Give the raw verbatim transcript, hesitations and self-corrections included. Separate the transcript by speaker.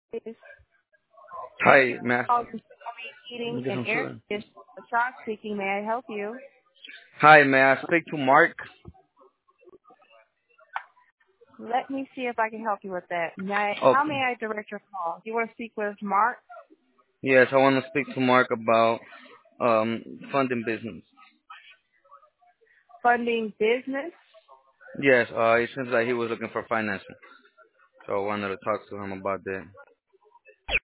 Speaker 1: Is
Speaker 2: Hi, Matt.
Speaker 1: called Eating
Speaker 2: Get
Speaker 1: and
Speaker 2: some
Speaker 1: Air
Speaker 2: food.
Speaker 1: Dish. Sean speaking. May I help you?
Speaker 2: Hi, may I speak to Mark?
Speaker 1: Let me see if I can help you with that. May I, how
Speaker 2: Okay.
Speaker 1: may I direct your call? Do you want to speak with Mark?
Speaker 2: Yes, I want to speak to Mark about um funding business.
Speaker 1: Funding business?
Speaker 2: Yes, uh, it seems like he was looking for financing, so I wanted to talk to him about that.